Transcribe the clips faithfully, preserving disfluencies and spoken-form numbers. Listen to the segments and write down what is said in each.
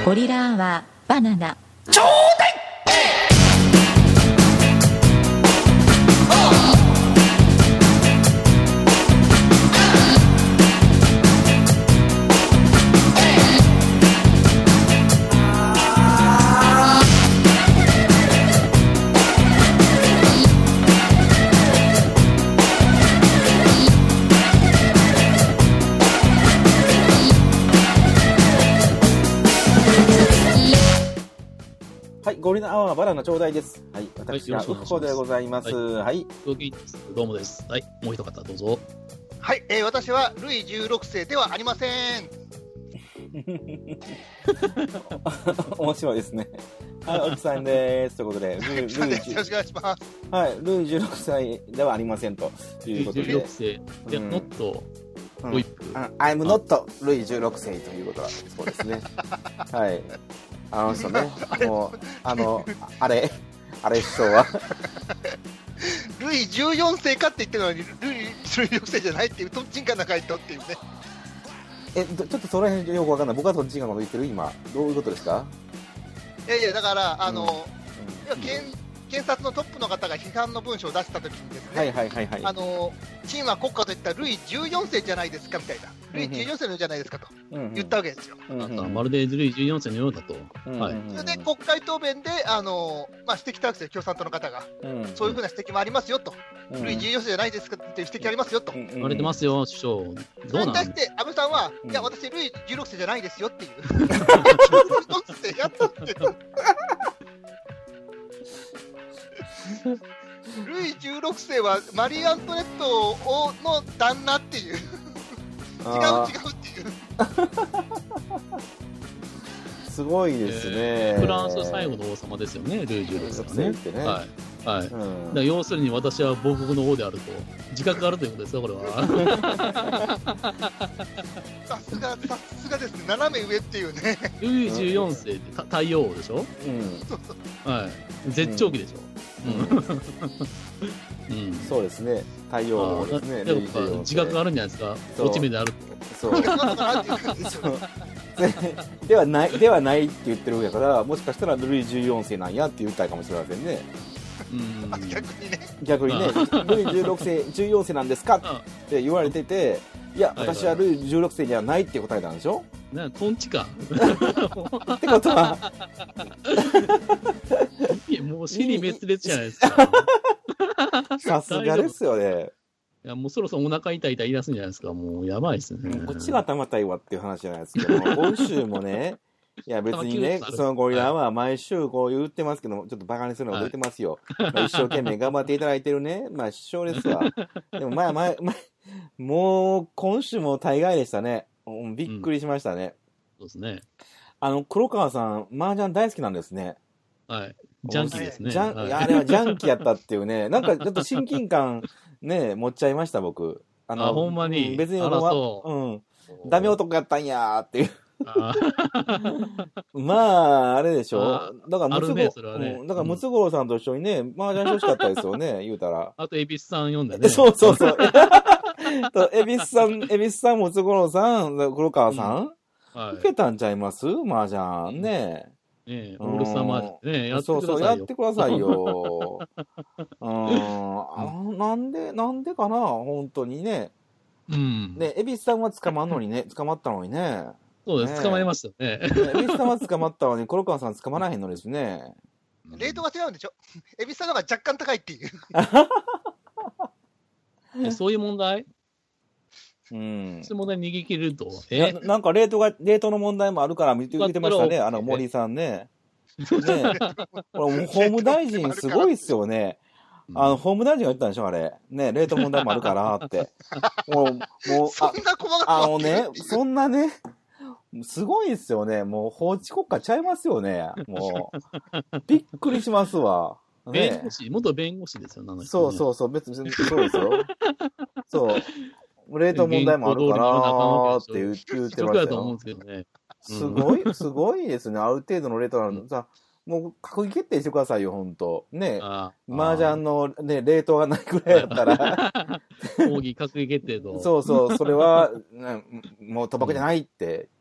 ゴリラアワーバナナちょうだい。 はい、ゴリラアワーバナナちょうだいです。はい、私はウッコでございます。はい。 どうもです。はい、もう一方どうぞ。 はい、えー、私はルイじゅうろくせいではありません。 面白いですね。はい、奥さんです。ということで、ルイ、ルイよろしくお願いします。 はい、ルイじゅうろくさいではありませんということで。 じゅうろくせいで、 うん、 ノットホイップ。 I'm not ルイじゅうろくせいということはそうですね。はい。あの人ね、もう、あの、あれ、あれ首相は。 ルイじゅうよんせいかって言ってるのに、ルイじゅうろくせいじゃないっていう、とんちんかんな回答っていうね。 え、ちょっとその辺よくわかんない。僕はとんちんかんなこと言ってる今。どういうことですか？ いやいや、だから、あの、 うんうん、 検検察のトップの方が批判の文章を出したときにですね、 はいはいはいはい、 あの、チンは国家といったらルイじゅうよんせいじゃないですかみたいな、ルイじゅうよんせいのじゃないですかと言ったわけですよ。 うんうん、あまるでルイじゅうよんせいのようだと。 うんうん、 はい、 それで国会答弁で、あのまあ、指摘したわけですよ、共産党の方が、うん、そういうふうな指摘もありますよと、うん、ルイじゅうよんせいじゃないですかっていう指摘ありますよと、 言われてますよ、首相。どうそれに対して安倍さんは、 うん、 いや、私、ルイじゅうろくせいじゃないですよっていう、じゅうろくせいやったってルイじゅうろくせいはマリー・アントネットをの旦那っていう違う違うっていうすごいですね、 えー、フランス最後の王様ですよね、ルイじゅうろくせいはね。 ってね、 はいはい、うん、だから要するに私は亡国の王であると自覚があるということですよ、これは。 さすが、さすがですね、斜め上っていうね。 ルイじゅうよんせいって太陽王でしょ、うんはい、絶頂期でしょ、うんうんうん、 そうですね、太陽王ですね。 自覚があるんじゃないですか、落ち目であると。 そうではないではないって言ってるわけだから、もしかしたらルイじゅうよんせいなんやって言ったいかもしれませんね。 うん逆にね逆にねルイじゅうろくせいじゅうよんせいなんですかって言われてて、いや私はルイじゅうろくせいじゃないって答えたんでしょ。 なトンチかってことはもう死に滅裂じゃないですか。 さすがですよね。 いやもうそろそろお腹痛い痛い言い出すんじゃないですか。もうやばいですね。 こっちが頭痛いわっていう話じゃないですけど今週もね、いや別にね、そのゴリラは毎週こう言ってますけども、ちょっとバカにするのを言ってますよ、はいまあ、一生懸命頑張っていただいてるね、まあ師匠ですわ。でもまあまあ、まあ、もう今週も大概でしたね。びっくりしましたね、 うん、そうですね。 あの黒川さん麻雀大好きなんですね。 はいジャンキーですね。 ジャン、 はい、 あれはジャンキーやったっていうね、なんかちょっと親近感ね持っちゃいました僕。 あのあほんまに別に俺はうんダメ男やったんやーっていうあまああれでしょ。だからムツゴ、ねねうん、だからムツゴロウさんと一緒にね麻雀してほしかったですよね言うたら。 あと恵比寿さん読んだね。 そうそうそう。恵比寿さん恵比寿さんムツゴロウさん黒川さん、うんはい、いけたんちゃいます麻雀ね。 ねえ、オールスターマージャンね、やってくださいよ。そうそう、 やってくださいよ。うん、なんで、なんでかな、本当にね。うん。ね、恵比寿さんは捕まんのにね、捕まったのにね。 そうです、ね、捕まりましたよね。 恵比寿さんは捕まったのに、黒川さん捕まらへんのですね。 レートが違うんでしょ。恵比寿さんの方が若干高いっていう。 えそういう問題うん、 そういう問題逃げ切れると。 えな, なんかレートが、レートの問題もあるから見てましたね、あの森さんね。ねこれ法務大臣すごいっすよね。あの法務大臣が言ったんでしょあれ。ねレート問題もあるからって。もう、もう、 あ, あのね、そんなね、すごいっすよね。もう法治国家ちゃいますよね。もう、びっくりしますわ。 ね、弁護士、元弁護士ですよ、ね、 そうそうそう、別にそうですよ。そう。レート問題もあるからーって言ってましたよ。すごい、すごいですね。ある程度のレートなのさ、もう閣議決定してくださいよ、ほんと。ね。麻雀のね、レートがないくらいだったら。 抗議閣議決定と。 そうそう、それは、ね、もう賭博じゃないって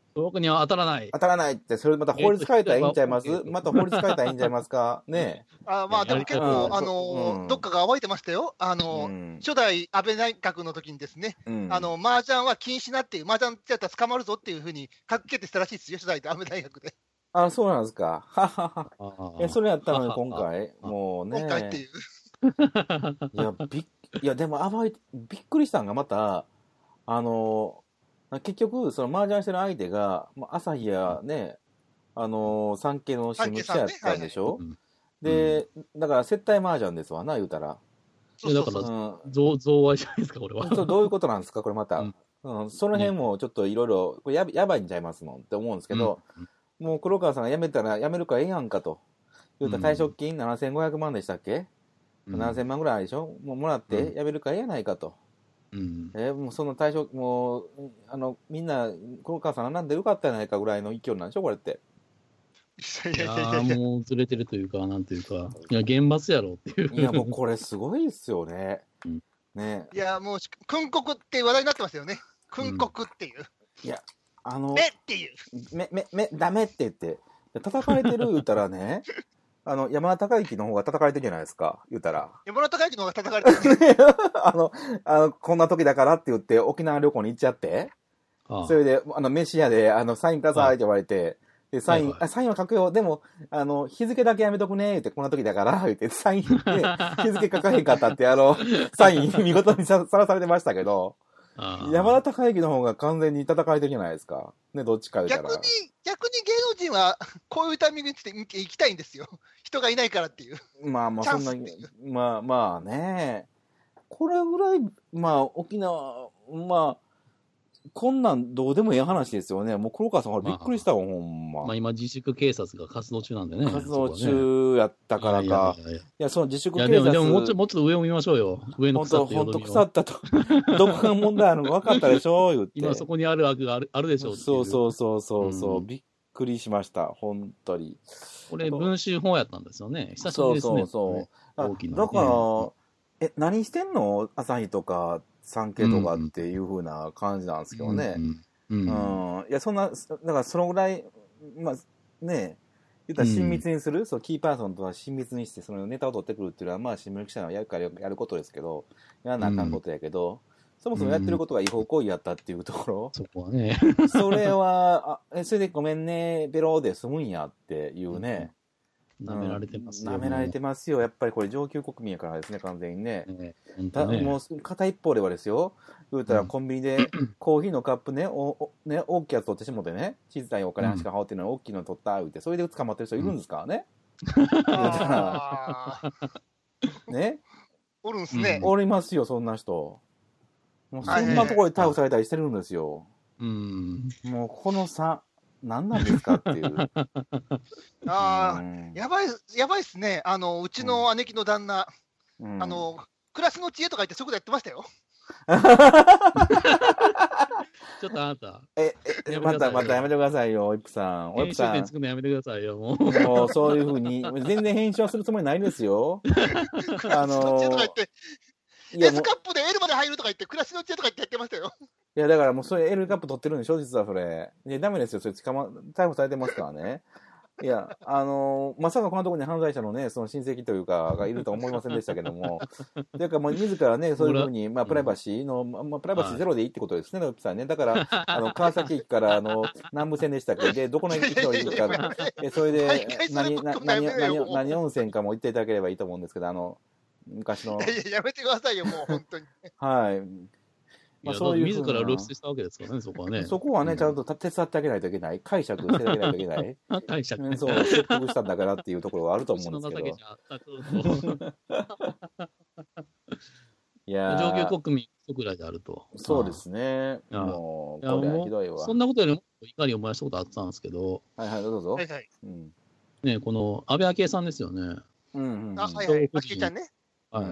僕には当たらない。 当たらないって、それまた法律変えたらいいんちゃいます？また法律変えたらいいんちゃいますかねえ。 あまあでも結構、あの、どっかが暴いてましたよ。あの、初代安倍内閣の時にですね、あの、麻雀は禁止なっていう、麻雀やったら捕まるぞっていうふうに閣議決定したらしいですよ、初代安倍内閣で。 あ、そうなんですか。ははは。え、それやったのに今回もうね。 今回っていう。 いや、びっ、いや、でも暴いて、びっくりしたんがまた、あの、結局、その麻雀してる相手が、朝日やね、あの、産経の新聞記者やったんでしょ、はいはい、で、だから接待麻雀ですわな、言うたら。 いやだから、うん、贈賄じゃないですか、これは。 そう、どういうことなんですか、これまた。うんうん、その辺もちょっといろいろ、これややばいんちゃいますもんって思うんですけど、うんもう黒川さんが辞めたら辞めるからええやんかと。言うたら退職金ななせんごひゃくまんでしたっけ、うん、ななせんまんぐらいあるでしょもうもらって辞めるからええやないかと。うん、えー、もうその退職、もう、あの、みんな、黒川さんなんでよかったやないかぐらいの勢いなんでしょこれって。 いやーもうずれてるというか、なんというか、いや、厳罰やろっていう。 いや、もうこれすごいっすよね。うん、ね。 いや、もう、訓告って話題になってますよね。訓告っていう。 うん、いや、あの、 めっていう。 め、め、め、ダメって言って、叩かれてる言ったらね、あの、山田孝之の方が叩かれてるじゃないですか、言ったら。 山田孝之の方が叩かれてる、ね。 あの、あの、こんな時だからって言って沖縄旅行に行っちゃって、ああそれで、あの、飯屋で、あの、サインくださいって言われて、で、サイン、はいはい、あ、サインは書くよ。でも、あの、日付だけやめとくね、って、こんな時だから、言って、サインで、日付書かへんかったって、あの、サイン見事にさらされてましたけど、山田孝之の方が完全に叩かれてるじゃないですか。ね、どっちか言ったら。 逆に、逆に芸能人は、こういうタイミングに行きたいんですよ。人がいないからっていう。 まあまあ、そんな、まあまあね。これぐらい、まあ、沖縄、まあ、こんなんどうでもいい話ですよね。もう黒川さん、ほらびっくりしたわ、まあ、ほんま。 まあ今、自粛警察が活動中なんでね。 活動中やったからか。いやいやいやいや、いやその自粛警察。 いやでも、でももうちょもうちょっと上を見ましょうよ。上の腐ったほんと腐ったと。どこが問題あるの分かったでしょ言って。 今そこにある悪があるあるでしょう。 そうそうそうそうそう、うん。びっくりしました。本当に。 これ、文春法やったんですよね。久しぶりですね。 そうそうそう。 大きな。 だから、え、何してんの朝日とか。産経とかっていう風な感じなんですけどね。うん。うんうん、いや、そんな、だからそのぐらい、まあ、ね、言ったら親密にする、うん、そのキーパーソンとは親密にして、そのネタを取ってくるっていうのは、まあ、新聞記者がやるからやることですけど、やらなあかんことやけど、うん、そもそもやってることが違法行為やったっていうところ。 そこはね。 それは、あ、それでごめんね、ベローで済むんやっていうね。 舐められてますよ、 うん。舐められてますよ。やっぱりこれ上級国民やからですね、完全にね。 ねだねもう片一方ではですよ。言うたらコンビニでコーヒーのカップね、おおね大きいやつ取ってしもてね、小さいお金しか羽織ってるのに大きいの取った言うて、それで捕まってる人いるんですからね。うん、ね。 おるんすね。 おりますよ、そんな人。もうそんなところで逮捕されたりしてるんですよ。 うん。 もうこの差。何なんですかっていう。 ああ、やばい、やばいっすね。あの、うちの姉貴の旦那、うん、あの、クラスの知恵とか言ってそこでやってましたよ。 ちょっとあなた。 え、えまた、またやめてくださいよ、オイプさん。 オイプさん。編集点作るのやめてくださいよ、もう。 もう、そういうふうに、全然編集はするつもりないですよ。 あのー、S カップで L まで入るとか言って、クラスの知恵とか言ってやってましたよ。 いや、だからもうそれ L カップ取ってるんでしょ実はそれ。いや、ダメですよ。それ捕ま、逮捕されてますからね。いや、あのー、まさかこんなところに犯罪者のね、その親戚というか、がいるとは思いませんでしたけども。というか、もう自らね、そういうふうに、まあ、プライバシーの、まあ、プライバシーゼロでいいってことですね、ノッピさんね。だから、あの、川崎駅から、あの、南部線でしたっけで、どこの駅の行くか、え、それで、何、何、何、何、何温泉かも行っていただければいいと思うんですけど、あの、昔の。 いやいや、やめてくださいよ、もう、本当に。 はい。 まあ、そういう自ら露出したわけですからね、そこはね。 そこはね、ちゃんと手伝ってあげないといけない。解釈してあげないといけない。 解釈、 ね。そう、説得したんだからっていうところがあると思うんですけど。いや上級国民ぐらいであると。 そうですね。もう、これはひどいわ。 そんなことよりも怒りを燃やしたことあったんですけど。 はいはい、どうぞ。 はいはい。 ね、この安倍昭恵さんですよね。 うんうん。 あ、はいはい。あきちゃんね。 はい。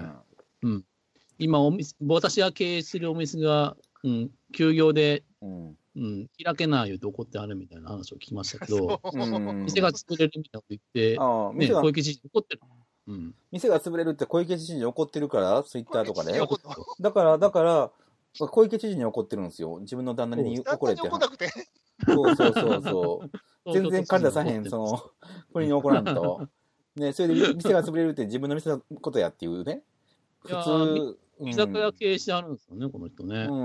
うん。今お店、私が経営するお店が、うん、休業で、うんうん、開けないよって怒ってあるみたいな話を聞きましたけど、店が潰れるみたいなこと言って、あね、小池知事怒ってる、 うん。店が潰れるって小池知事に怒ってるから、ツイッターとかで。だから、だから、小池知事に怒ってるんですよ。自分の旦那に怒れて。 そうそうそうそう。全然感じ出さへん、その、不倫に怒らんと。ね、それで店が潰れるって自分の店のことやっていうね。普通。 居酒屋経営してあるんですよね、この人ね。うん。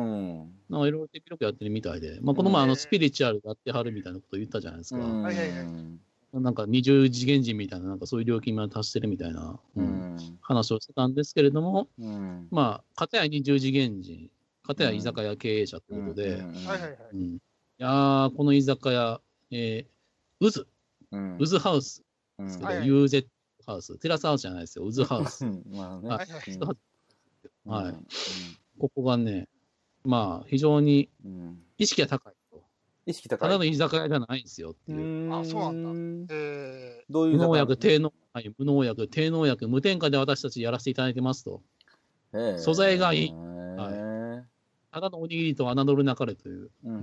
なんかいろいろ手広くやってるみたいで。まあ、この前、あの、スピリチュアルやってはるみたいなこと言ったじゃないですか。はいはいはい。なんか二重次元人みたいな、なんかそういう料金まで達してるみたいな、うん、話をしてたんですけれども、うん、まあ、かたや二重次元人、かたや居酒屋経営者ということで、いやー、この居酒屋、えー、渦、うん、渦ハウスですけど、うん、ユーゼット ハウス、テラスハウスじゃないですよ、渦ハウス。まあね、はい、はい、ここがね、まあ、非常に意識が高い。 意識高い。 ただの居酒屋じゃないんですよっていう。 あ、そうなんだ。えー、どういう無農薬、低農、はい、無農薬、低農薬、無添加で私たちやらせていただいてますと。えー、素材がいい。はい。ただのおにぎりと侮るなかれという。うん、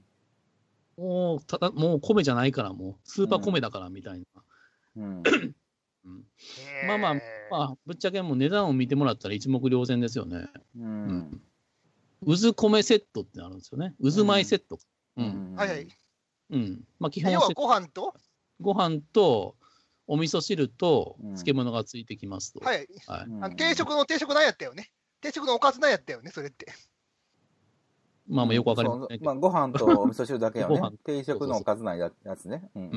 もう、ただ、もう米じゃないから、もう、スーパー米だからみたいな。うんうん、まあまあ、まあ、ぶっちゃけもう値段を見てもらったら一目瞭然ですよね。うんうん、渦米セットってあるんですよね。渦米セット。 うん、はいはい。 うん。まあ基本要はご飯とご飯とお味噌汁と漬物がついてきますと。 うん、はい。はい、あの定食の定食なんやったよね。定食のおかずなんやったよね、それって。 まあまあよくわかりませんけど。 まあご飯とお味噌汁だけよね。定食のおかずないやつね。 うんうん。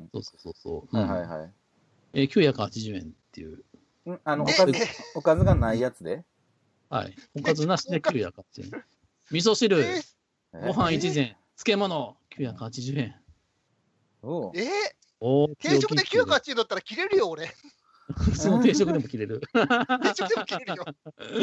そうそうそう。 はいはいはい。 えー、きゅうひゃくはちじゅうえんっていう。 んあのおかずおかずがないやつで。 はい。おかずなしできゅうひゃくはちじゅうえん。味噌汁、ご飯いちぜん、漬物きゅうひゃくはちじゅうえん。 おえー、定食できゅうひゃくはちじゅうえんだったら切れるよ、俺。 その定食でも切れる。 定食でも切れるよ。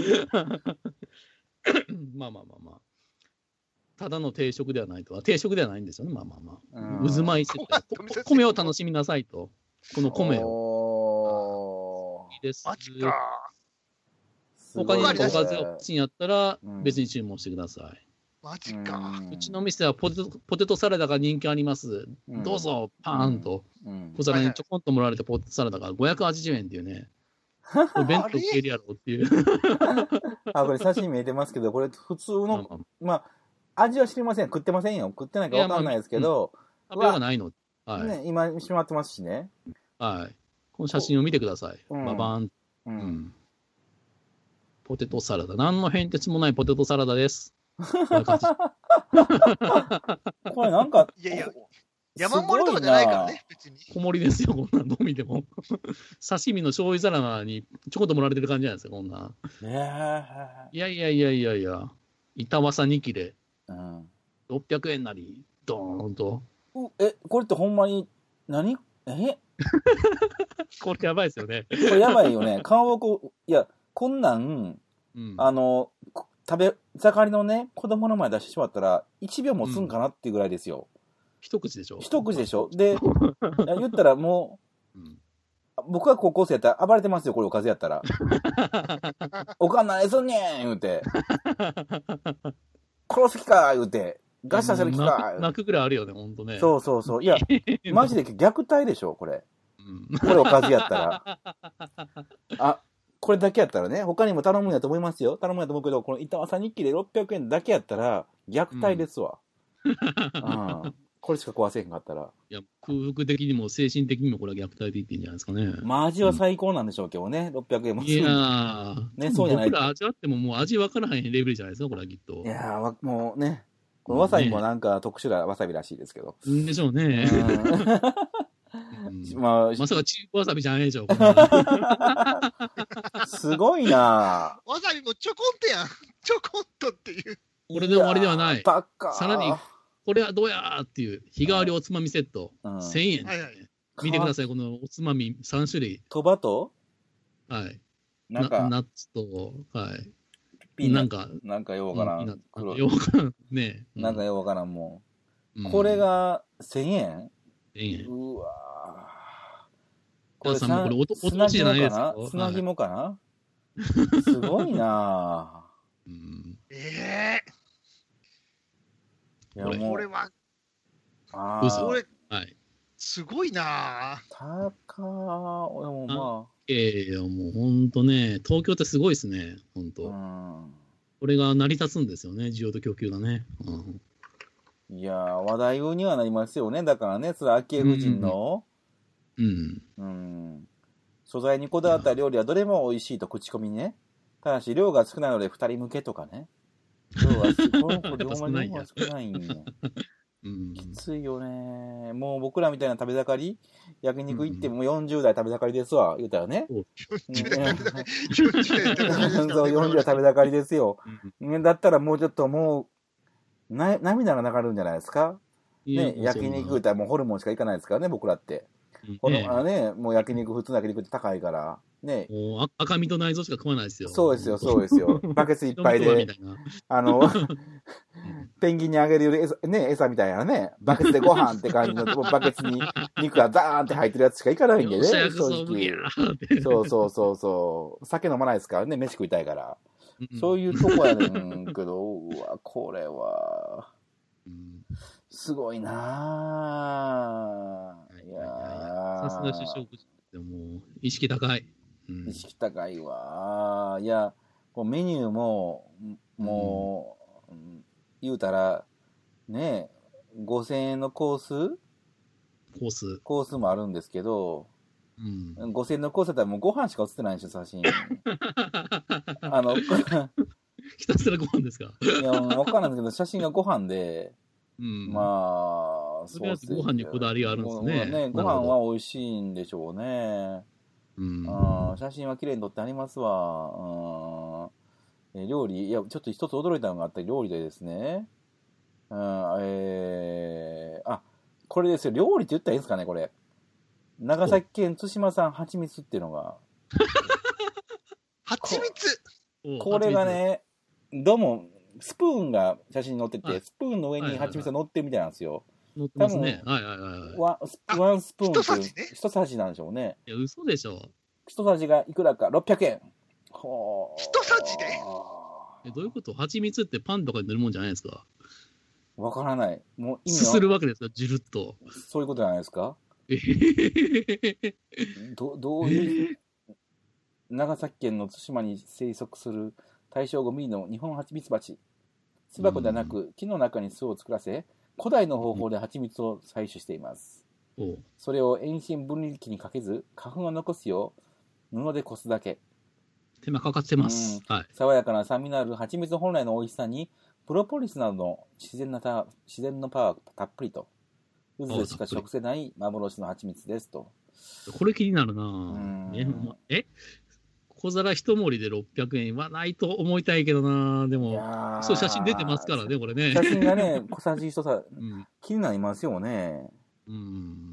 まあまあまあまあ。ただの定食ではないとは、定食ではないんですよね、まあまあまあ。渦巻いてて、米を楽しみなさいと。この米を。いいです。 マジか。 他におかずが欲しいんやったら、別に注文してください。 マジか。 うちの店はポテト、ポテトサラダが人気あります。どうぞ、パーンと。小皿にちょこんと盛られたポテトサラダがごひゃくはちじゅうえんっていうね。弁当消えるやろっていう。 あ、これ写真見えてますけど、これ普通の、まあ、味は知りません。食ってませんよ。食ってないかわかんないですけど。 食べがないの。 はい。ね、今、しまってますしね。 はい。この写真を見てください。ババーン。うん。ポテトサラダ。何の変哲もないポテトサラダです。 これなんか、 いやいや、山盛りとかじゃないからね、別に。 小盛りですよ、こんなの見ても。刺身の醤油皿にちょこっと盛られてる感じじゃないですか、こんな。いやいやいやいやいや、板わさに切れ、うん、ろっぴゃくえんなり、ドーンと。 え、これってほんまに、何えこれやばいですよね。 これやばいよね。顔をこう、いや、こんなん、うん、あの、食べ盛りのね、子供の前出してしまったら、いちびょうもつんかなっていうぐらいですよ。うん、 一口でしょ一口でしょで、言ったらもう、うん、僕が高校生やったら暴れてますよ、これおかずやったら。おかん何すんねん言うて。殺す気か言うて。ガシさせる気か。 泣くぐらいあるよね、ほんとね。 そうそうそう。いや、マジで虐待でしょ、これ。うん、これおかずやったら。あ、これだけやったらね、他にも頼むんやと思いますよ。頼むんやと思うけど、この板わさ日記でろっぴゃくえんだけやったら、虐待ですわ。うんうんこれしか壊せへんかったら。 いや、空腹的にも精神的にもこれは虐待で言っていいんじゃないですかね。 まあ味は最高なんでしょうけどね、うん、ろっぴゃくえんもする。 いやー、ね、そうじゃない。僕ら味わってももう味分からへんレベルじゃないですか、これはきっと。 いやー、もうね、このわさびもなんか特殊なわさびらしいですけど。 うんでしょうね。うんまあ、まさかチープわさびじゃないでしょ。 すごいなわさびもちょこんとやん。ちょこんとっていう。 これで終わりではない。 バカさらに、これはどうやーっていう日替わりおつまみセット、うん、せんえん、はいはい、見てください、このおつまみさん種類。 トバとはい。なんかナッツと、はい。 ピーナッツ。なんか、なんかようわからん。 うん、ようわからん。ね、 うん。なんかようわからん、もう。うん、これがせんえん ? せんえん。 うわー。これさんもこれおと、おとしじゃないですか。 砂肝かな、はい、すごいなぁ。うん、 ええー。 いやもうこれは、 ああ、 これ、はい、すごいなぁ。 高ー、でもまあ。 ええー、もうほんとね、東京ってすごいですね、ほんと。うん、これが成り立つんですよね、需要と供給がね。うん、 いやー、話題にはなりますよね。だからね、それ、昭恵夫人の、 うん。 うん。素材にこだわった料理はどれも美味しいと口コミね。ただし、量が少ないのでふたり向けとかね。量が少ない。この子、量が少ないんよ。うん、きついよね。もう僕らみたいな食べ盛り、焼肉行ってもよんじゅう代食べ盛りですわ、言うたらね。よんじゅう代食べ盛りですよ。だったらもうちょっともう、な涙が流るんじゃないですか。ね、焼肉行ったらもうホルモンしか行かないですからね、僕らって。このあね、もう焼肉、普通の焼肉って高いから。ね。 赤身と内臓しか食わないですよ。 そうですよ、そうですよ。バケツいっぱいで、あの、ペンギンにあげる餌、ね、餌みたいなね、バケツでご飯って感じの、バケツに肉がザーンって入ってるやつしかいかないんでね、正直。そうそうそうそう。酒飲まないですからね、飯食いたいから。そういうとこやねんけど、うわ、これは、すごいなぁ。いやさすが首相でも、意識高い。 意識高いわ。いや、こうメニューも、もう、うん、言うたら、ね、ごせんえんのコースコース。 コースもあるんですけど、うん、ごせんえんのコースだったらもうご飯しか写ってないんですよ、写真。あの、 ひたすらご飯ですか？ いや、わかんないんですけど、写真がご飯で、うん、まあ、 そうですね。ご飯にこだわりがあるんですね。 ね、ご飯は美味しいんでしょうね。うん、あ写真は綺麗に撮ってありますわ。うん、え料理、いや、ちょっと一つ驚いたのがあった料理でですね。うん、えー、あ、これですよ。料理って言ったらいいんですかね、これ。長崎県対馬産蜂蜜っていうのが。 蜂蜜これがね、どうも、スプーンが写真に載ってて、はい、スプーンの上に蜂蜜が乗ってるみたいなんですよ。 乗ってますね。はいはいはい。 ワン、ワンスプーンっていう。 一さじね。 一さじなんでしょうね。 いや、嘘でしょ。 一さじがいくらか、ろっぴゃくえん。 ほー。一さじでえ、どういうこと？蜂蜜ってパンとかに塗るもんじゃないですか？ わからない。もう意味はすするわけですか、ジュルッと。 そういうことじゃないですか。 えー、 どどういう、えー、長崎県の対馬に生息する大正ごミリの日本蜂蜜蜂。巣箱ではなく木の中に巣を作らせ、古代の方法で蜂蜜を採取しています。うん、それを遠心分離機にかけず、花粉を残すよう布でこすだけ。 手間かかってます。 うん、はい、爽やかな酸味のある蜂蜜本来の美味しさに、プロポリスなどの自然なた自然のパワーたっぷりと。渦でしか食せない幻の蜂蜜ですと。 これ気になるなぁ。ええ小皿一盛りでろっぴゃくえんはないと思いたいけどなぁ。でも、そう写真出てますからね、これね。 写真がね、小さじ一さ、うん、気になりますよね。うん。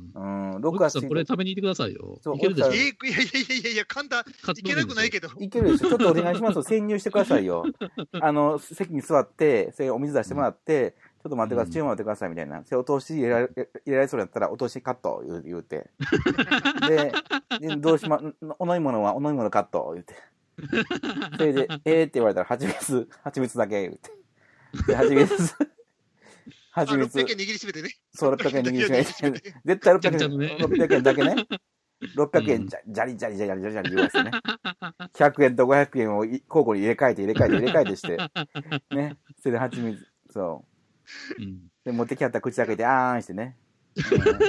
うん。ろくがつこれ食べに行ってくださいよ。いけるでしょ。 いやいやいやいやいや、簡単。いけなくないけど。 いけるでしょ。ちょっとお願いしますよ。潜入してくださいよ。あの、席に座って、それお水出してもらって、ちょっと待ってください、注文待ってくださいみたいな。それお通し入れられ、入れられそうだったら、お通しカット言う、言うて。で、でどうしま、お飲み物はお飲み物カット言うて。それで、えーって言われたら、蜂蜜、蜂蜜だけ言うて。で、蜂蜜、蜂蜜。 ろっぴゃくえん握りしめてね。 そう、ろっぴゃくえん握りしめて。絶対ろっぴゃくえん、ね、ろっぴゃくえんだけね。ろっぴゃくえん、じゃ、じゃりじゃりじゃりじゃりじゃり言わせてね。ひゃくえんとごひゃくえんを交互に入れ替えて入れ替えて入れ替えてして。ね。それで蜂蜜、そう。うん、で持ってきはったら口開けてあーんしてね、うん、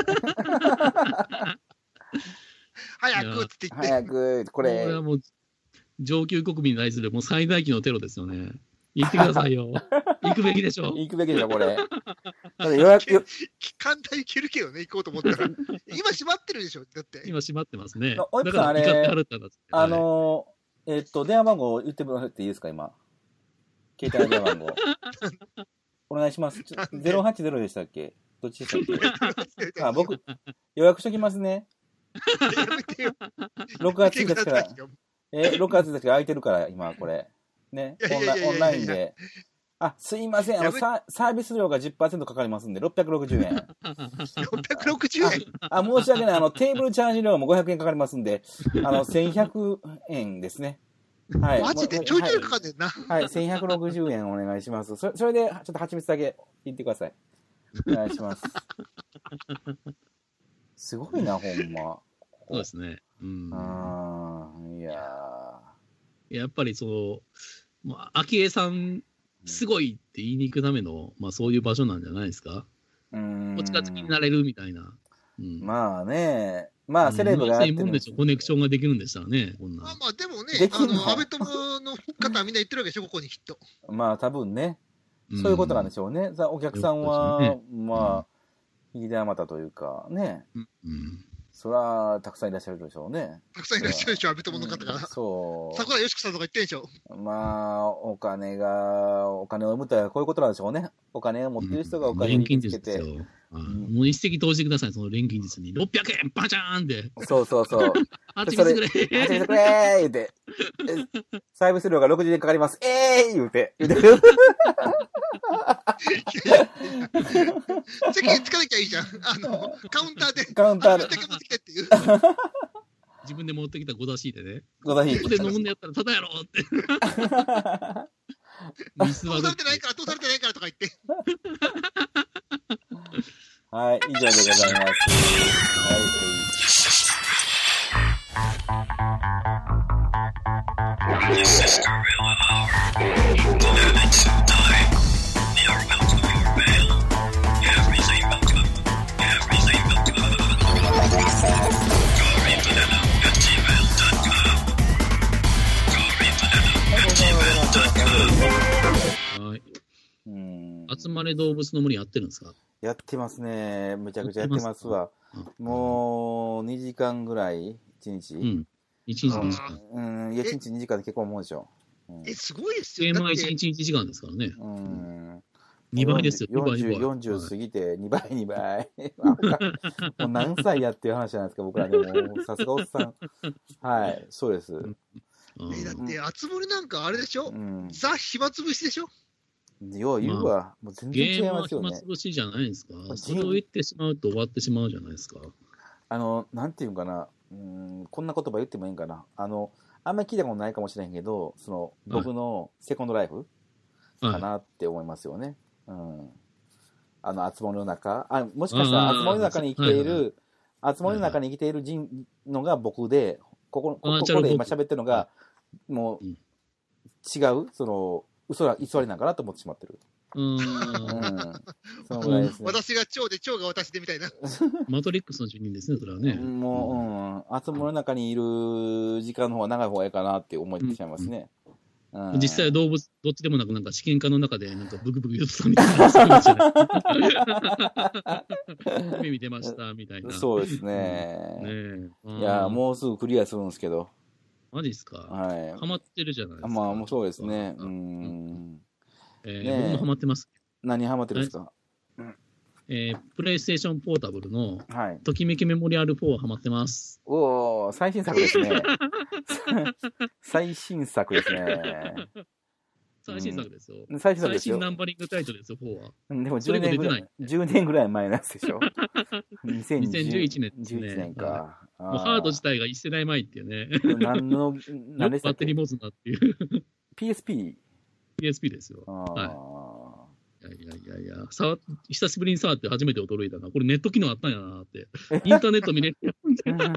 早くって言って早くこれこれはもう上級国民に対するもう最大級のテロですよね。行ってくださいよ。行くべきでしょ。 行くべきでしょこれ。だって予約簡単に行けるけどね、行こうと思ったら今閉まってるでしょ。だって今閉まってますね。 おいさんあれあのー、えー、っと電話番号言ってもらっていいですか今。携帯電話番号お願いします。ゼロはちゼロでしたっけ？どっちでしたっけ？あ、僕、予約しときますね。ろくがつついたちから、え、ろくがつついたちから空いてるから、今、これ。ね、オンラインで。あ、すいません。あのサ、サービス料が じゅっパーセント かかりますんで、ろっぴゃくろくじゅうえん。ろっぴゃくろくじゅうえんあ、申し訳ない。あの、テーブルチャージ料もごひゃくえんかかりますんで、あの、せんひゃくえんですね。はい。 マジでちょいちょいかかんねんな。 はい、はい、せんひゃくろくじゅうえんお願いします。それ、それで、ちょっと蜂蜜だけ言ってください。お願いします。すごいな、ほんま。 そうですね。うん。 ああ、いややっぱりその、まあ、昭恵さんすごいって言いに行くための、まあそういう場所なんじゃないですか。うん。お近づきになれるみたいな。 うん、まあね、まあセレブがやってるもんでしょ、コネクションができるんでしたらね、こんな。 まあまあでもね、あの、安倍友の方はみんな言ってるわけでしょ、ここにきっと。 まあ多分ね、そういうことなんでしょうね。うん、お客さんは、ね、まあ、秀で余ったというか、ね。うん。そら、たくさんいらっしゃるでしょうね。 たくさんいらっしゃるでしょ、安倍友の方が。うん、そう。桜よしこさんとか言ってるでしょ。 まあ、お金が、お金を生むとはこういうことなんでしょうね。お金を持ってる人がお金をつけて。 うん、もう一石投じてください、その錬金術に。ろっぴゃくえんバチャーンって。 そうそうそう。 あっち見てくれー。 あっち見てくれー言うて。サービス料がろくじゅうえんかかります。えー言うて。言うてる。 世間つかなきゃいいじゃん。あの、カウンターで。 カウンターで。 っていう自分で持ってきたごだしでね。 ごだし。 ここで飲むんでやったらただやろって。 通されてないから、通されてないからとか言って。 はい、以上でございます。はい、 はい。うん。集まれ動物の森やってるんですか？ やってますね。むちゃくちゃやってますわ。もうにじかんぐらいいちにち。うん。 いちにちにじかん。 うん。いやいちにちにじかんで結構思うでしょ。 うん、え、すごいですよ。 ゲームはいちにちいちじかんですからね。うん。にばいですよ。 よんじゅう、よんじゅう過ぎてにばい、にばい。もう何歳やっていう話じゃないですか、僕らでも。さすがおっさん。はい、そうです。うんえだって、あつ森なんかあれでしょ、うん、ザ・暇つぶしでしょ。 よう言うわ。まあ、もう全然違いますよね。 ゲームは暇つぶしじゃないですか。それを言ってしまうと終わってしまうじゃないですか。 あの、なんていうかな、うん、こんな言葉言ってもいいんかな。あの、あんまり聞いたことないかもしれんけど、その、僕のセコンドライフかなって思いますよね。はい、うん。あの、あつ森の中、あ、もしかしたらあつ森の中に生きている、あつ森の中に生きている人のが僕で、ここ、ここで今喋ってるのが、もう、違う、その、嘘ら、偽りなんかなと思ってしまってる。うん。 そのぐらいですね。私が蝶で、蝶が私でみたいな。 マトリックスの住人ですね、それはね。 もう、うん。あつ森の中にいる時間の方が長い方がいいかなって思ってしまいますね。 うんうん、実際は動物、どっちでもなく、なんか試験管の中で、なんかブクブク言ってたみたいな。そうじゃない。夢見てました、みたいな。 そうですね。ねいや、もうすぐクリアするんですけど。 マジっすか。 はい。 ハマってるじゃないですか。 まあ、もうそうですね。うん。 えー、僕もハマってます。 何ハマってるんですか？ えー、プレイステーションポータブルの、はい、ときめきメモリアルフォーハマってます。 おー、最新作ですね。最新作ですね。 最新作ですよ。 うん、最新作ですよ。 最新ナンバリングタイトルですよ、フォーは。 でもじゅうねんぐらい、じゅうねんぐらい前のやつでしょ。にせんじゅういちねんですね。じゅういちねんか。 もうハード自体が一世代前っていうね。 何の、何でしたっけ？ バッテリー持つなっていう。 ピーエスピー？ ピーエスピー ですよ。はい。いやいやいやいや、さ久しぶりに触って初めて驚いたな。これネット機能あったんやなって。インターネット見れるやんみたいな。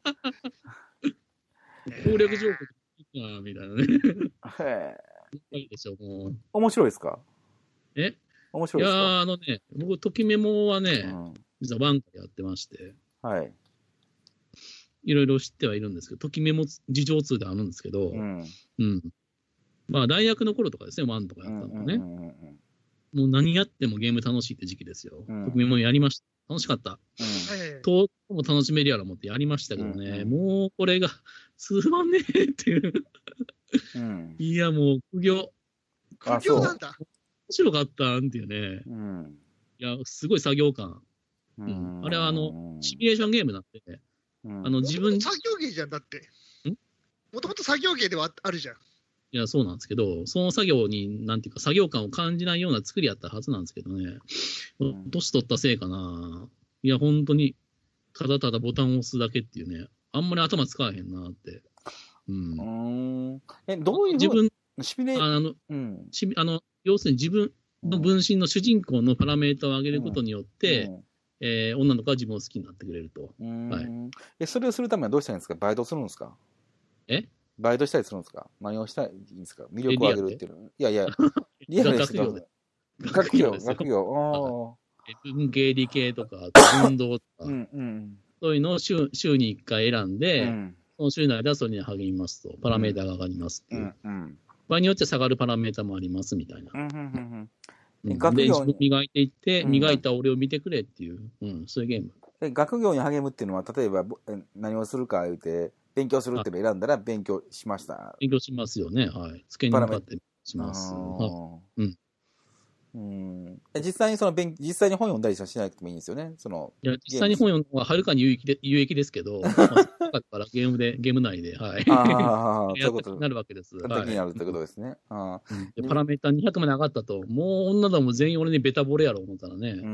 攻略情報いいなみたいなね。へえ。いいでしょ、もう。 面白いですか？ え面白いですか？ いやあのね、僕、ときメモはね、うん、実はワンカでやってまして。 はい。 いろいろ知ってはいるんですけど、ときメモ事情通であるんですけど、うん。うん。まあ、大学の頃とかですね、ワンとかやったのね。うんうんうんうんもう何やってもゲーム楽しいって時期ですよ。うん、僕もやりました。楽しかった。うん、とも楽しめるやろ思ってやりましたけどね、うんうん、もうこれがつまんねえっていう、うん。いやもう苦行。 苦行なんだ。 面白かったんっていうね。うん、いや、すごい作業感。うん、あれはあの、シミュレーションゲームなんで、 うん、あの自分。作業ゲーじゃんだって。もともと作業ゲーではあるじゃん。 いや、そうなんですけど、その作業に、なんていうか、作業感を感じないような作りやったはずなんですけどね、うん、年取ったせいかな。いや、本当に、ただただボタンを押すだけっていうね、あんまり頭使わへんなって。うん。 うんえ、どういう自分、 シミュレあの、うん、あの、要するに自分の分身の主人公のパラメータを上げることによって、うんうんえー、女の子は自分を好きになってくれると。はい、 えそれをするためにはどうしたらいいんですか？バイトするんですか？ えバイトしたりするんですか？何をしたらいいんですか？魅力を上げるっていうの。いやいや、 リアルです学業で。 学業、学業。 文系理系とか、運動とか、うんうん、そういうのを 週, 週にいっかい選んで、うん、その週の間はそれに励みますと、パラメータが上がりますっていう。うんうん、場合によって下がるパラメータもありますみたいな。うんうんうんうん、学業に磨いていって、うん、磨いた俺を見てくれっていう、うん、そういうゲーム。 学業に励むっていうのは、例えば何をするか言うて、勉強するっていうのを選んだら勉強しました。 勉強しますよね。はい。付けに向かってします。うん。 うん、実際にその勉実際に本読んだりしなくてもいいんですよね。そのいや実際に本読んだ方がはるかに有益で有益ですけど、まあ、だからゲームでゲーム内で、はい。ああ、そういうことになるわけです。 簡単になるってことですね。 あでパラメータにひゃくまで上がったと、もう女ども全員俺にベタボレやろ思ったらね、うん、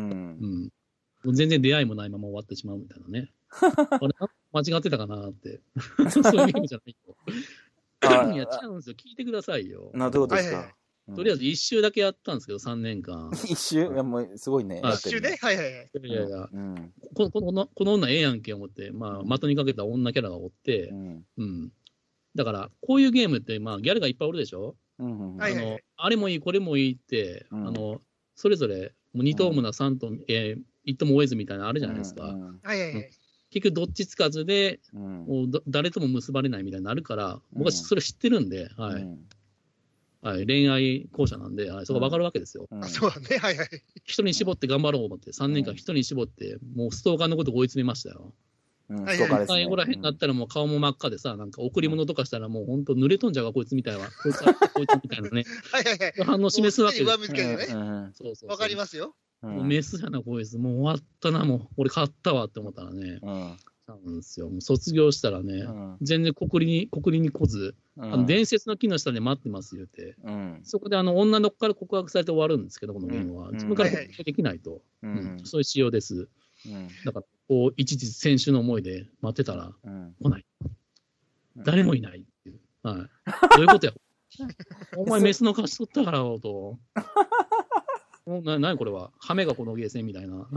うん、全然出会いもないまま終わってしまうみたいなね。あれ間違ってたかなって。そういうゲームじゃないよ。いや、違うんですよ。聞いてくださいよ。 な、どういうことですか。はいはい、 とりあえず一周だけやったんですけど、さんねんかん。 一周いや、もうすごいね。 一周ね。はいはいはい。 いやいや、うん、こ, こ, のこの女ええやんけ思って、まあ、的にかけた女キャラがおって、うん。うん、だから、こういうゲームって、まあ、ギャルがいっぱいおるでしょ、うんうん、あのあれもいい、これもいいって、うん、あのそれぞれ、もうに頭もなさん頭、えー、いっ頭も追えずみたいなのあるじゃないですか。うんうん、はいはいはい。結局どっちつかずで、うん、もう誰とも結ばれないみたいになるから、僕はそれ知ってるんで、うん、はい。うんはい、恋愛校舎なんで、はい、そこ分かるわけですよ。 うん、そうだね、はいはい。 人に絞って頑張ろう思って、さんねんかん人に絞って、もうストーカーのことを追い詰めましたよ。うん、ストーカーですね。最後らへんになったらもう顔も真っ赤でさ、なんか贈り物とかしたらもう本当濡れとんじゃがこいつみたいな、こいつはこいつみたいなね。 はいはいはい。 反応示すわけです。 そうそう。わかりますよ。 もうメスじゃなこいつ、もう終わったな、もう俺買ったわって思ったらね。うんなんですよ。もう卒業したらね、うん、全然国立に、国立に来ず、うん、あの伝説の木の下で待ってます言うて、うん、そこであの女の子から告白されて終わるんですけど、このゲームは。うん、自分から告白できないと、うんうん。そういう仕様です。うん、だから、こう、一時選手の思いで待ってたら、来ない。誰もいないっていう。はい。どういうことや。お前メスの貸し取ったからよと。な、なにこれは。ハメがこのゲーセンみたいな。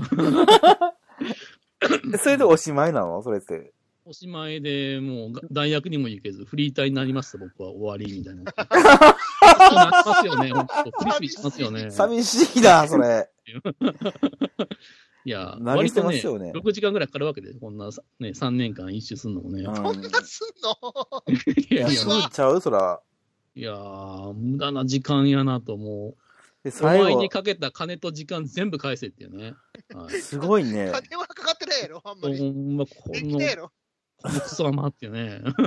それでおしまいなのそれって。 おしまいで、もう大学にも行けず、フリーターになりました、僕は終わりみたいな。そうなりますよね、本当フリフリしますよね。 寂しいな、それ。 いや、割とね、ろくじかんぐらいかかるわけで、こんな、ね、さんねんかん一周すんのもね。 こんなすんのいや、すんちゃうそら。 いやー、無駄な時間やなと、もう。お前にかけた金と時間全部返せっていうね。 はい、すごいね。 金はかかってないやろ、あんまり。 ほんま、この、このクソ甘ってね。うん、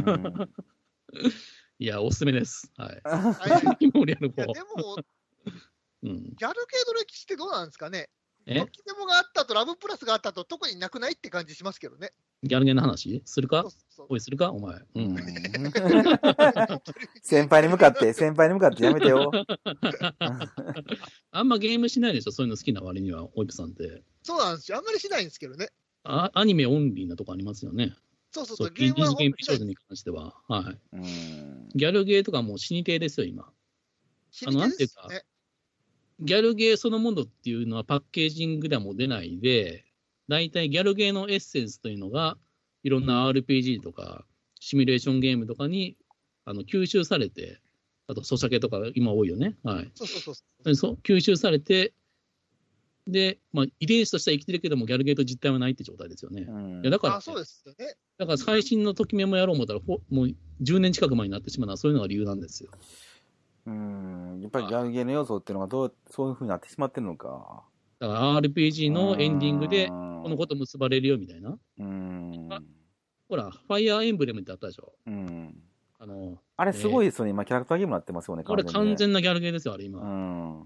いや、おすすめです。はい。 今俺やる方。いや、でも、うん、ギャル系の歴史ってどうなんですかね。え時デモがあったと、ラブプラスがあったと、特になくないって感じしますけどね。 ギャルゲーの話するかそうそうそうおい、するかお前。うん、 先輩に向かって、先輩に向かってやめてよ。 あんまゲームしないでしょ、そういうの好きな割には、おいぷさんって。 そうなんですよ。あんまりしないんですけどね。 あアニメオンリーなとこありますよね。 そうそうそう。 ゲームは。ゲーム少女に関しては。はい。うんギャルゲーとかもう死に系ですよ、今。 死に系ですね。あの、なんていうか、 ギャルゲーそのものっていうのはパッケージングではもう出ないで、大体ギャルゲーのエッセンスというのが、いろんな アールピージー とか、シミュレーションゲームとかにあの吸収されて、あと、ソシャゲとか今多いよね。はい。 そうそうそうそう。吸収されて、で、まあ、遺伝子としては生きてるけども、ギャルゲーと実態はないって状態ですよね。うん、いやだから、 あ、そうですよね。 だから最新のときめもやろう思ったら、もうじゅうねん近く前になってしまうのは、そういうのが理由なんですよ。 うん、やっぱりギャルゲーの要素っていうのがどう、そういうふうになってしまってるのか。 だから アールピージー のエンディングで、このこと結ばれるよみたいな。うん。ほら、ファイアーエンブレムってあったでしょ。うん。あの、 あれすごいですよね。えー、今、キャラクターゲームになってますよね、 これ完全なギャルゲーですよ、あれ今。うん。うん、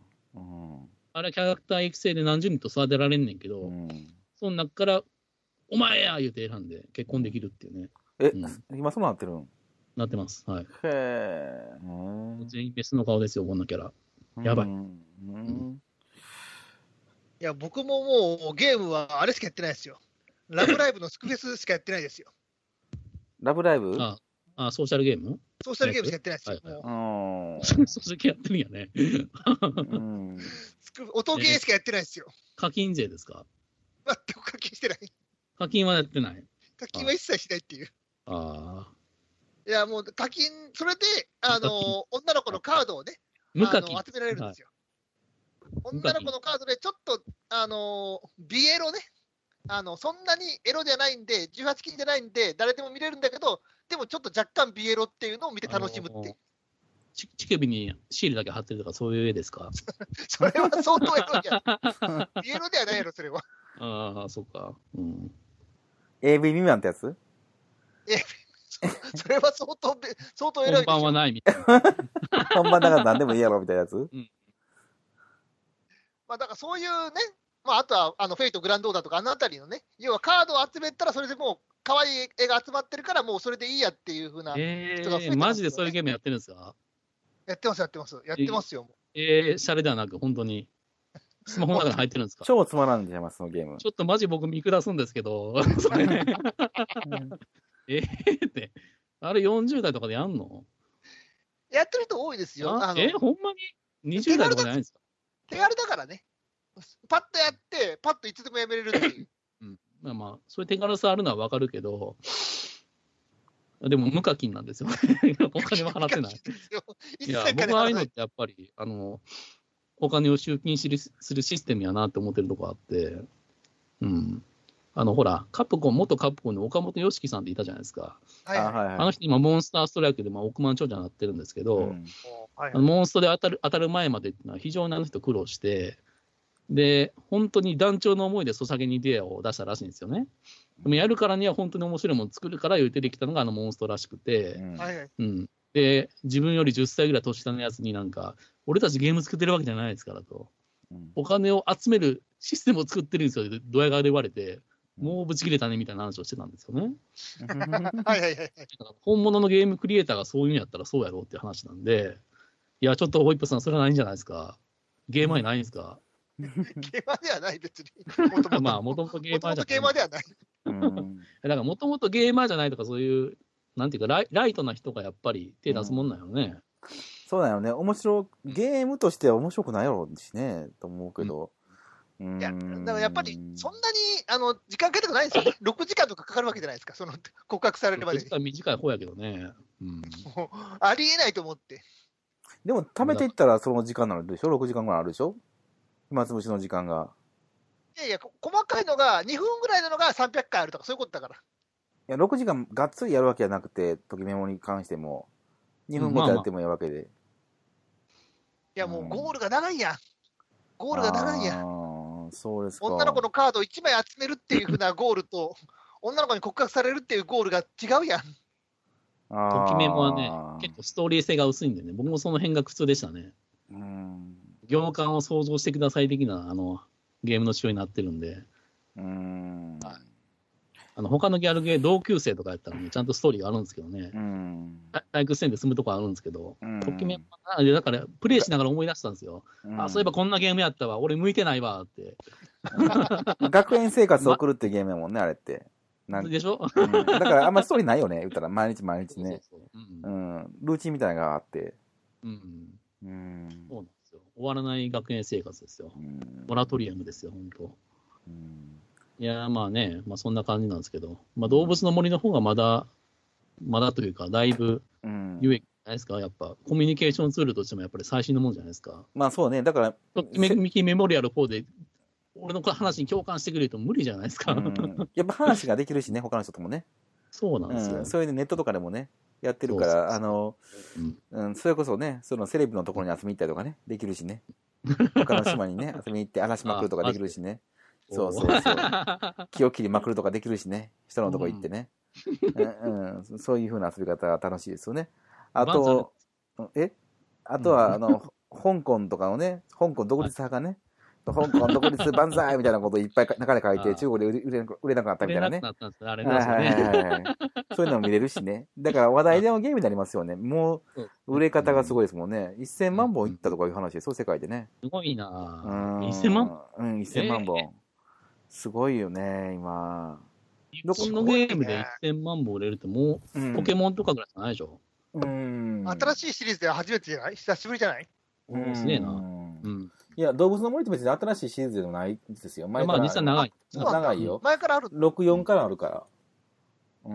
あれキャラクター育成で何十人と育てられんねんけど、うん、その中から、お前や言うて選んで結婚できるっていうね。 え、うん、今そうなってるんなってます。はい。 へー。全員ベスの顔ですよ、こんなキャラ。やばい。うん。うんいや、僕ももうゲームはあれしかやってないですよ。ラブライブのスクフェスしかやってないですよ。 ラブライブああ、ソーシャルゲームソーシャルゲームしかやってないですよ。 はいはい、ソーシャルゲームやってるんやね。 うん、音ゲーしかやってないですよ。 課金税ですか全く課金してない。 課金はやってない。 課金は一切しないっていう。 ああ。 いや、もう課金、それで、あの、女の子のカードをね、無課金集められるんですよ。 女の子のカードでちょっと、あのー、美エロね。あの、そんなにエロじゃないんで、じゅうはち禁じゃないんで、誰でも見れるんだけど、でもちょっと若干美エロっていうのを見て楽しむっていう。 ち乳首にシールだけ貼ってるとか、そういう絵ですか？ それは相当エロじゃん。美エロではないやろ、それは。 ああ、そっか。うん。 エーブイ 未満ってやつ？ エーブイ、それは相当、相当エロいでしょ。 本番はないみたいな。 本番だから何でもいいやろみたいなやつ？うん。 まあ、だからそういうね、まあ、あとは、あの、フェイトグランドオーダーとか、あのあたりのね、要はカードを集めたら、それでもう、可愛い絵が集まってるから、もうそれでいいやっていうふうな人が増えてます、ね。 えー、マジでそういうゲームやってるんですか？ やってます、やってます。やってますよ。 えー、シャレではなく、本当に。スマホの中に入ってるんですか？ 超つまらんじゃいます、そのゲーム。 ちょっとマジ僕見下すんですけど、それね。えーって、あれよんじゅう代とかでやんの？ やってる人多いですよ。 あのえー、ほんまに ?にじゅう 代とかじゃないんですか？ 手軽だからね。パッとやって、パッといつでもやめれるっていう。 うん、まあまあ、そういう手軽さあるのはわかるけど、でも無課金なんですよ。お金は払ってない。いや、僕はああいうのってやっぱり、あの、お金を集金するシステムやなって思ってるとこあって、うん。あの、ほら、カプコン、元カプコンの岡本良樹さんっていたじゃないですか。 はいはいはい、 あの人今、モンスターストライクでまあ億万長者になってるんですけど、うんはいはい、モンストで当たる、当たる前までっていうのは非常にあの人苦労して、で、本当に団長の思いでソシャゲにデアを出したらしいんですよね。でもやるからには本当に面白いもの作るから言うてできたのがあのモンストらしくて、うんうん、で、自分よりじゅっさいぐらい年下のやつになんか、俺たちゲーム作ってるわけじゃないですからと、うん、お金を集めるシステムを作ってるんですよ、ドヤ顔で言われて、もうブチ切れたねみたいな話をしてたんですよね。はいはいはい。本物のゲームクリエイターがそういうんやったらそうやろうっていう話なんで、いや、ちょっとホイップさん、それはないんじゃないですか。ゲーマーないんですか。 ゲーマーではない、別に。 まあ、もともとゲーマーじゃない。 ゲーマーではない。 うん、だから、もともとゲーマーじゃないとか、そういう、なんていうかライ、ライトな人がやっぱり手出すもんなんよね。 うん、そうだよね。面白、ゲームとしては面白くないやろうしね、と思うけど。 うん、いや、だからやっぱり、そんなに、あの、時間かけたくないんですよね。ろくじかんとかかかるわけじゃないですか、その、告白されるまでに。ろくじかん短い方やけどね。うん。 もう、ありえないと思って。 でも、貯めていったらその時間になるでしょ ?ろく 時間ぐらいあるでしょ暇つぶしの時間が。 いやいや、細かいのがにふんぐらいなのがさんびゃっかいあるとか、そういうことだから。いや、ろくじかんがっつりやるわけじゃなくて、ときメモに関しても、にふんごとやってもやるわけで。うんまあまあ、いや、もうゴールが長いやん。ゴールが長いやん。 そうですか。 女の子のカードをいちまい集めるっていうふうなゴールと、女の子に告白されるっていうゴールが違うやん。 ときメモはね、結構ストーリー性が薄いんでね、僕もその辺が苦痛でしたね。うん。行間を想像してください的な、あの、ゲームの仕様になってるんで。うん。はい。あの、他のギャルゲー、同級生とかやったらね、ちゃんとストーリーがあるんですけどね。うん。体育戦で済むとこあるんですけど、ときメモは、だから、プレイしながら思い出したんですよ。うん、あ、そういえばこんなゲームやったわ、俺向いてないわ、って。 学園生活を送るっていうゲームやもんね、あれって。 なんでしょ、 うん、だからあんまりストーリーないよね、言ったら。毎日毎日ね。そうそうそう、うん、うん。ルーチンみたいなのがあって。うん。 うん。そうなんですよ。終わらない学園生活ですよ。うん、モラトリアムですよ、本当。うん、いや、まあね、まあそんな感じなんですけど、まあ動物の森の方がまだ、まだというか、だいぶ有益じゃないですか、やっぱ。コミュニケーションツールとしてもやっぱり最新のものじゃないですか。 まあそうね、だから。 ミキメモリアルフォーで、俺の話に共感してくれると無理じゃないですか。うん、 やっぱ話ができるしね、他の人ともね。 そうなんですよ。 うん、それでネットとかでもね、やってるから、そうそうそう、あの、うん、それこそね、そのセレブのところに遊びに行ったりとかね、できるしね。他の島にね、遊びに行って荒らしまくるとかできるしね。そうそうそう。木を切りまくるとかできるしね。人のとこ行ってね。うんうん、そういう風な遊び方が楽しいですよね。あと、えあとは、あの、香港とかのね、香港独立派がね、香港独立万歳みたいなことをいっぱい中で書いて、中国で売れ売れ売れなくなったみたいなね。そういうのも見れるしね。だから話題でのゲームになりますよね。もう、売れ方がすごいですもんね。せんまんぼんいったとかいう話で、そう世界でね。 すごいなぁ。せんまんうん、せんまんぼん。すごいよね、今。 日本のゲームでせんまんぼん売れるってもう、ポケモンとかぐらいじゃないでしょ。 うん。新しいシリーズでは初めてじゃない？久しぶりじゃない？ うん、すげえな。うん。 いや、動物の森って別に新しいシリーズでもないですよ。前から。 まあ実際長い。 長いよ。 前からある。 ろくじゅうよんからあるから。うん。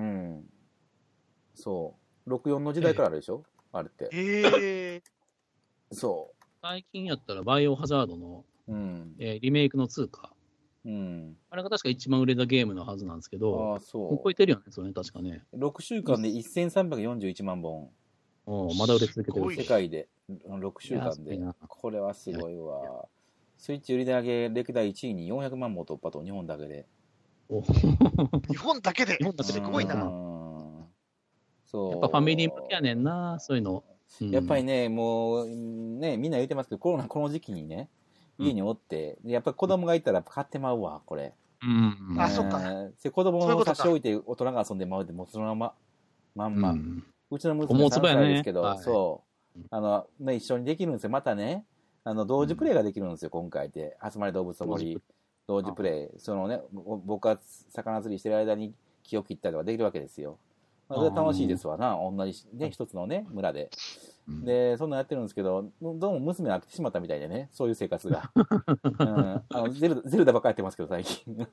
そう。ろくじゅうよんの時代からあるでしょ、あれって。 へえ。 そう。 最近やったら、バイオハザードの、うんえー、リメイクのツーか。うん、あれが確か一番売れたゲームのはずなんですけど、あそうもう超えてるよね、それね、確かね。 ろくしゅうかんでせんさんびゃくよんじゅういちまんぼん。 おまだ売れ続けてる。 世界でろくしゅうかんで。これはすごいわ。スイッチ売り上げ歴代いちいによんひゃくまんも突破と、日本だけで。 お日本だけで日本だけですごいな。 そうやっぱファミリー向けやねんな、そういうの。 うん、やっぱりね、もう、ね、みんな言ってますけど、コロナこの時期にね、家におって、うん、やっぱり子供がいたら買ってまうわ、これ。 うん、あ、そっか。 子供を差し置いて大人が遊んでまうって、もうそのまま、まんま。うん、うちの娘さんさいですけど、ね、そう、あの、ね、一緒にできるんですよ。またね、あの、同時プレイができるんですよ、今回で。集まり動物の森、同時プレイ。そのね、僕が魚釣りしてる間に木を切ったりとかできるわけですよ。まあ、それは楽しいですわな、同じ、ね、一つのね、村で。で、そんなやってるんですけど、どうも娘飽きてしまったみたいでね、そういう生活が。うん、あのゼルゼルダばっかりやってますけど、最近。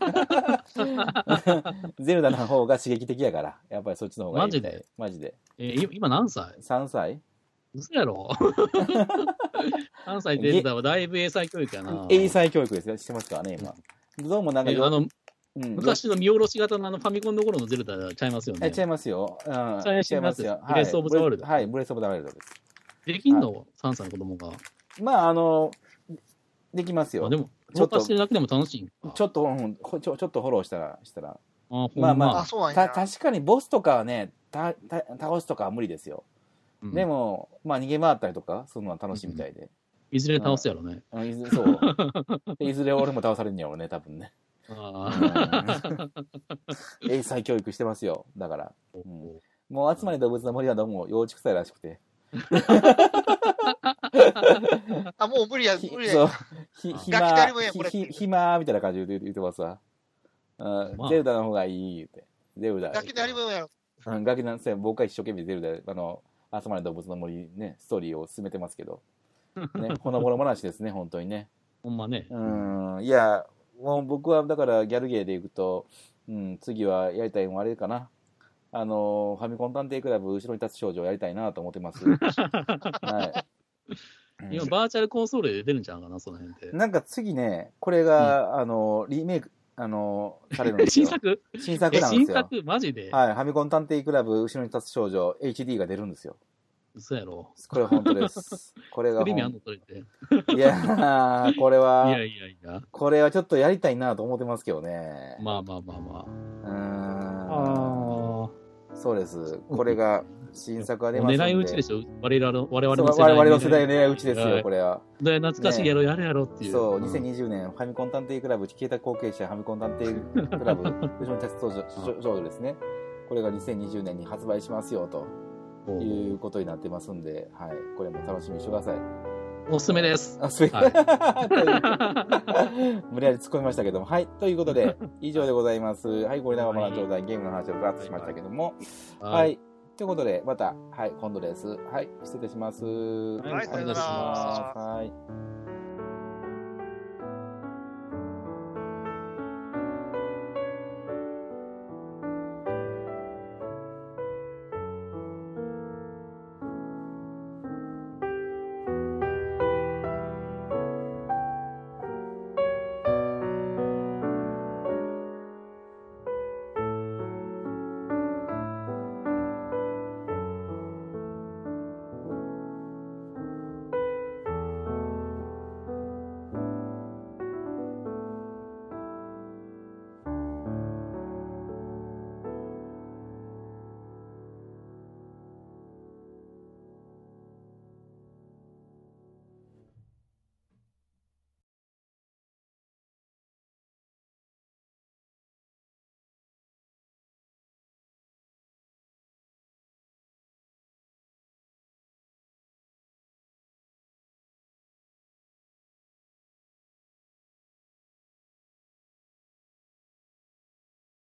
ゼルダの方が刺激的やから、やっぱりそっちの方がいい。 マジでマジで。 えー、今何歳 ? さん 歳嘘やろさんさいゼルダはだいぶ英才教育やな。 英才教育ですよ。してますからね、今。どうもなんか、 あの、うん、昔の見下ろし型のあのファミコンの頃のゼルダちゃいますよね。 ちゃいますよ。うん、 ちゃいますよ。ブレスオブザワールド。 はい、ブレスオブザワールドです。 できんの ?さん 歳の子供が。 まあ、あの、できますよ。 あでも、動かしてるだけでも楽しいんか。 ちょっと、うん、ちょ、ちょっとフォローしたら、したら。 あまあまあ、 あそうなんた確かにボスとかはね、たた倒すとかは無理ですよ。うん、でも、まあ逃げ回ったりとか、そういうのは楽しいみたいで。うん、 いずれ倒すやろね。 うん、いずれ、そう。いずれ俺も倒されるんやろうね、多分ね。英才教育してますよ、だから。うん、もう集まり動物の森はどうも幼稚臭いらしくて。 あ、もう無理や、無理や。 そう。ひ、ひま、ひ、ひまみたいな感じで言ってますわ。あまあ、ゼルダの方がいい言って。ゼルダ。 ガキなりもやろ。 うん、ガキなんですよ。僕は一生懸命ゼルダ、あの、集まり動物の森ね、ストーリーを進めてますけど。ね、ほのぼの話ですね、本当にね。 ほんまね。 うん、いや、もう僕はだからギャルゲーでいくと、うん、次はやりたいのはあれかな。あの、ファミコン探偵クラブ後ろに立つ少女をやりたいなと思ってます。はい。 今、バーチャルコンソールで出るんちゃうかな、その辺で。 なんか次ね、これが、うん、あの、リメイク、あの、されるんですよ。 新作新作なんですよ。 新作マジではい。ファミコン探偵クラブ後ろに立つ少女 エイチディー が出るんですよ。 嘘やろ。 これ本当です。これが。 意味あんのそれって。 いやー、これは、 いやいやいや。 これはちょっとやりたいなと思ってますけどね。 まあまあまあまあ。うーん。あそうです。これが、新作が出ますんで。 狙い撃ちでしょ我々の、我々 の世代。我々の世代狙い撃ちですよ、これは。 懐かしいやろ、やるやろっていう。 そう、にせんにじゅうねん、ファミコン探偵クラブ、消えた後継者、ファミコン探偵クラブ、後ろに立つ少女ですね。これがにせんにじゅうねんに発売しますよ、ということになってますんで、はい。これも楽しみにしてください。 おすすめです。 あ、すめ。はい、無理やり突っ込みましたけども。はい。ということで、以上でございます。はい。これではまだちょうだいゲームの話をざっとしましたけども。はい。はい、ということで、また、はい、今度です。はい。失礼いたします。はい。 はい、失礼します。 はい。